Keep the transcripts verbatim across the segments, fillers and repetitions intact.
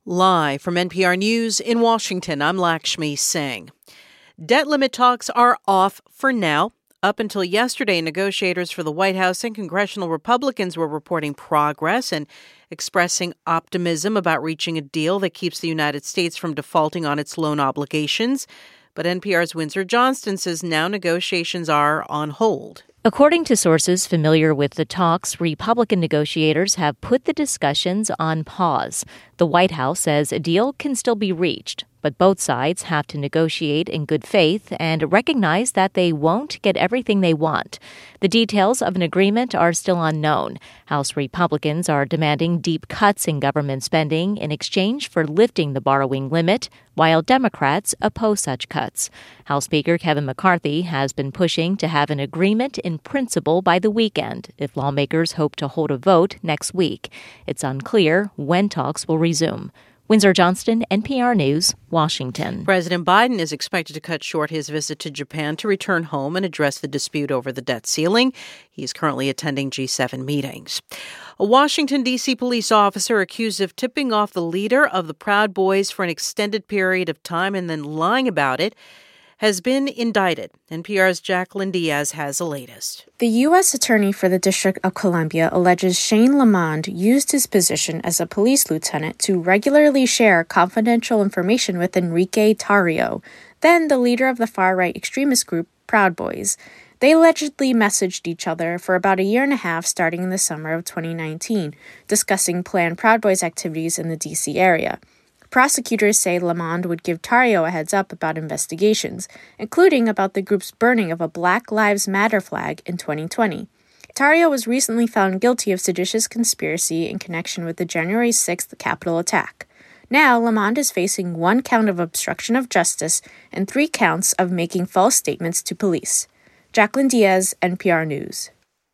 Live from N P R News in Washington, I'm Lakshmi Singh. Debt limit talks are off for now. Up until yesterday, negotiators for the White House and congressional Republicans were reporting progress and expressing optimism about reaching a deal that keeps the United States from defaulting on its loan obligations. But N P R's Windsor Johnston says now negotiations are on hold. According to sources familiar with the talks, Republican negotiators have put the discussions on pause. The White House says a deal can still be reached, but both sides have to negotiate in good faith and recognize that they won't get everything they want. The details of an agreement are still unknown. House Republicans are demanding deep cuts in government spending in exchange for lifting the borrowing limit, while Democrats oppose such cuts. House Speaker Kevin McCarthy has been pushing to have an agreement in principle by the weekend if lawmakers hope to hold a vote next week. It's unclear when talks will resume. Windsor Johnston, N P R News, Washington. President Biden is expected to cut short his visit to Japan to return home and address the dispute over the debt ceiling. He is currently attending G seven meetings. A Washington, D C police officer accused of tipping off the leader of the Proud Boys for an extended period of time and then lying about it has been indicted. N P R's Jacqueline Diaz has the latest. The U S Attorney for the District of Columbia alleges Shane Lamond used his position as a police lieutenant to regularly share confidential information with Enrique Tarrio, then the leader of the far-right extremist group Proud Boys. They allegedly messaged each other for about a year and a half starting in the summer of twenty nineteen, discussing planned Proud Boys activities in the D C area. Prosecutors say Lamond would give Tarrio a heads up about investigations, including about the group's burning of a Black Lives Matter flag in twenty twenty. Tarrio was recently found guilty of seditious conspiracy in connection with the January sixth Capitol attack. Now, Lamond is facing one count of obstruction of justice and three counts of making false statements to police. Jacqueline Diaz, N P R News.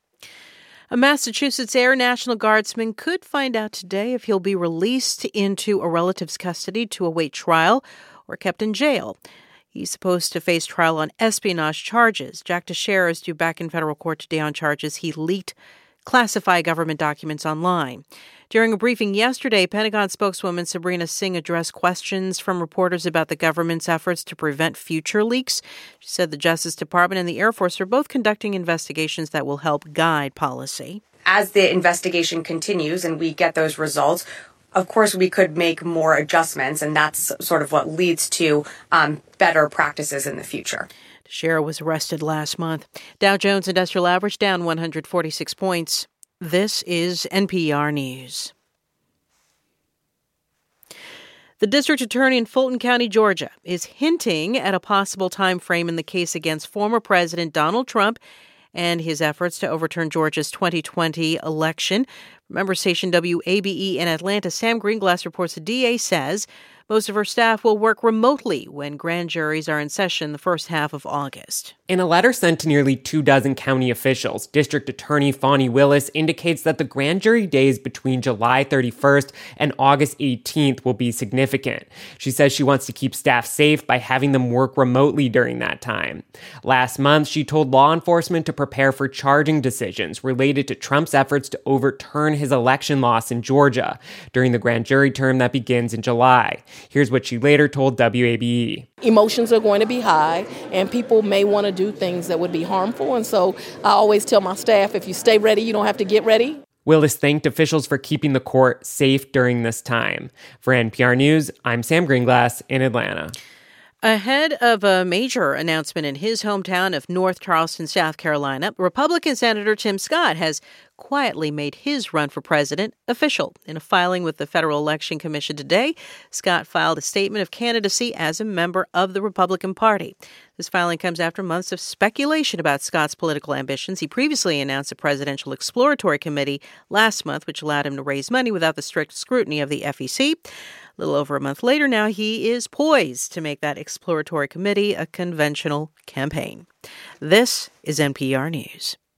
A Massachusetts Air National Guardsman could find out today if he'll be released into a relative's custody to await trial or kept in jail. He's supposed to face trial on espionage charges. Jack Teixeira is due back in federal court today on charges he leaked classified government documents online. During a briefing yesterday, Pentagon spokeswoman Sabrina Singh addressed questions from reporters about the government's efforts to prevent future leaks. She said the Justice Department and the Air Force are both conducting investigations that will help guide policy. As the investigation continues and we get those results, of course, we could make more adjustments, and that's sort of what leads to um, better practices in the future. Teixeira was arrested last month. Dow Jones Industrial Average down one hundred forty-six points. This is N P R News. The district attorney in Fulton County, Georgia, is hinting at a possible time frame in the case against former President Donald Trump and his efforts to overturn Georgia's twenty twenty election. Member station W A B E in Atlanta, Sam Greenglass reports the D A says most of her staff will work remotely when grand juries are in session the first half of August. In a letter sent to nearly two dozen county officials, District Attorney Fani Willis indicates that the grand jury days between July thirty-first and August eighteenth will be significant. She says she wants to keep staff safe by having them work remotely during that time. Last month, she told law enforcement to prepare for charging decisions related to Trump's efforts to overturn his election loss in Georgia during the grand jury term that begins in July. Here's what she later told W A B E. Emotions are going to be high, and people may want to do things that would be harmful. And so I always tell my staff, if you stay ready, you don't have to get ready. Willis thanked officials for keeping the court safe during this time. For N P R News, I'm Sam Greenglass in Atlanta. Ahead of a major announcement in his hometown of North Charleston, South Carolina, Republican Senator Tim Scott has quietly made his run for president official. In a filing with the Federal Election Commission today, Scott filed a statement of candidacy as a member of the Republican Party. This filing comes after months of speculation about Scott's political ambitions. He previously announced a presidential exploratory committee last month, which allowed him to raise money without the strict scrutiny of the F E C. A little over a month later now, he is poised to make that exploratory committee a conventional campaign. This is N P R News.